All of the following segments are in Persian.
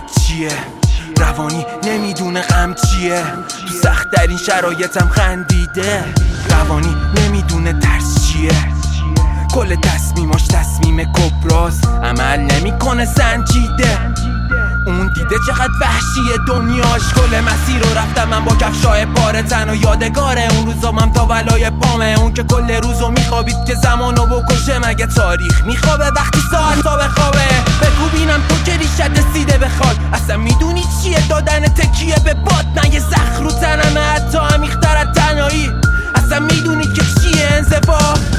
چیه، روانی نمیدونه غم چیه، تو سخت ترین شرایطم خندیده، روانی نمیدونه ترس چیه، کل تصمیماش تصمیم کبراست، عمل نمیکنه سنجیده، اون دیده چقدر وحشیه دنیاش، کل مسیر رو رفتم من با کفشای پاره، تنها یادگاره اون روزامم تا ولای پامه، اون که کل روزو میخوابید که زمانو بکشه، مگه تاریخ میخوابه وقتی ساعت تا بخوابه، بگو بینم تو که ریشت رسیده به خاک، اصلا میدونی چیه دادن تکیه به باد، من یه زخم رو تنمه حتی عمیق‌تر از تنهایی، اصلا میدونی که چیه انزوا.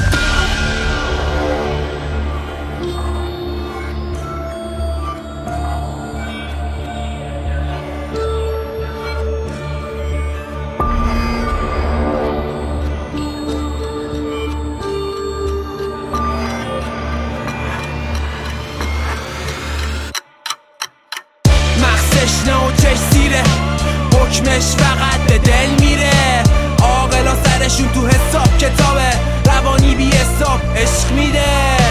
تشنه و چش سیره، حکمش فقط به دل میره، عاقلا سرشون تو حساب کتابه، روانی بی حساب عشق میده،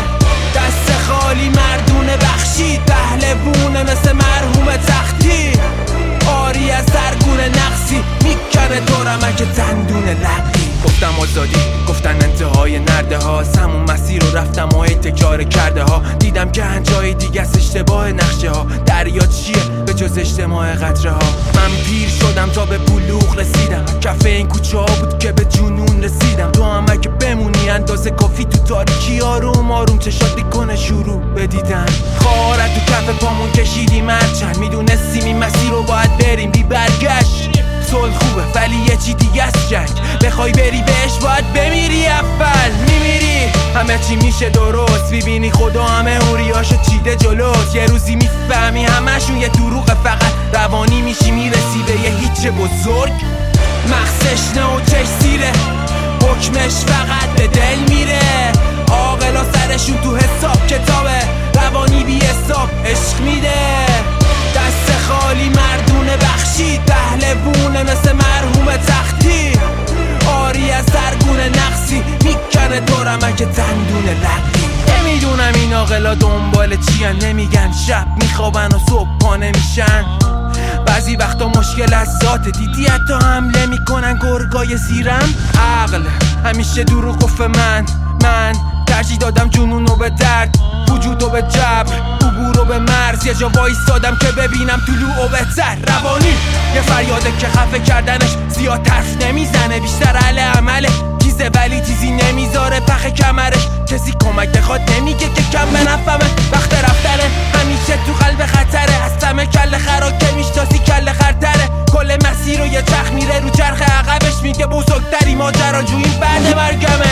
دست خالی مردونه بخشید، پهلوونه مثل مرحوم تختی، آری از سرگونه نقصی، میکنه دورمه که دندونه لقی، گفتم آزادی گفتن انتهای نرده ها، همون مسیر رو رفتم و ای تکرار کرده ها، دیدم که انجای دیگه است اشتباه نقشه ها، دریا چیه به جز اجتماع قطره ها، من پیر شدم تا به بلوغ رسیدم، کف این کوچه ها بود که به جنون رسیدم، تو هم اگه بمونی اندازه کافی تو تاریکی، آروم آروم چشات میکنه شروع بدیدن، خارت تو کف پامون کشیدیم هرچند میدونستیم این مسیر رو باید بریم بی برگشت، صلح خوبه ولی یه چی دیگه است جنگ، بخوای بری بهش باید بمیری، اول میمیری همه چی میشه درست، ببینی خدا همه اوریاشو چیده جلوت، یه روزی میفهمی همشون یه دروغه، فقط روانی میشی میرسی به یه هیچ بزرگ، مغزش نه و چش سیره، حکمش فقط به دل میره، عاقلا سرشون تو حساب کتابه، روانی بی حساب عشق میده، دست خالی مردونه بخشید، پهلوونه مثل مرحوم تختی، آری از سرگونه نقصی، میکنه دورمه که دندونه لقی، نمیدونم این عاقلا دنبال چیان، نمیگن شب میخوابن و صبح پا نمیشن، بعضی وقتا مشکل از ذات، دیدی حتی حمله میکنن گرگای زیرم، عقل همیشه دروغ گفت من ترجیح دادم جنونو به درد، وجودو به جبر، عبورو به مرز، یه جا وایستادم که ببینم طلوعو بهتر، روانی یه فریاده که خفه کردنش زیاد طرف نمیزنه، بیشتر اهل عمله، چیزه ولی چیزی نمیذاره پخ کمرش، کسی کمک بخواد نمیگه که کم بنفهمه، وقت رفتنه همیشه تو قلب خطره، از تمه کل خرا که میشناسی کل خرتره، کل مسیر رو یه چرخ میره رو چرخ عقبش، میگه بزرگتری ماجراجویی بعد مرگمه،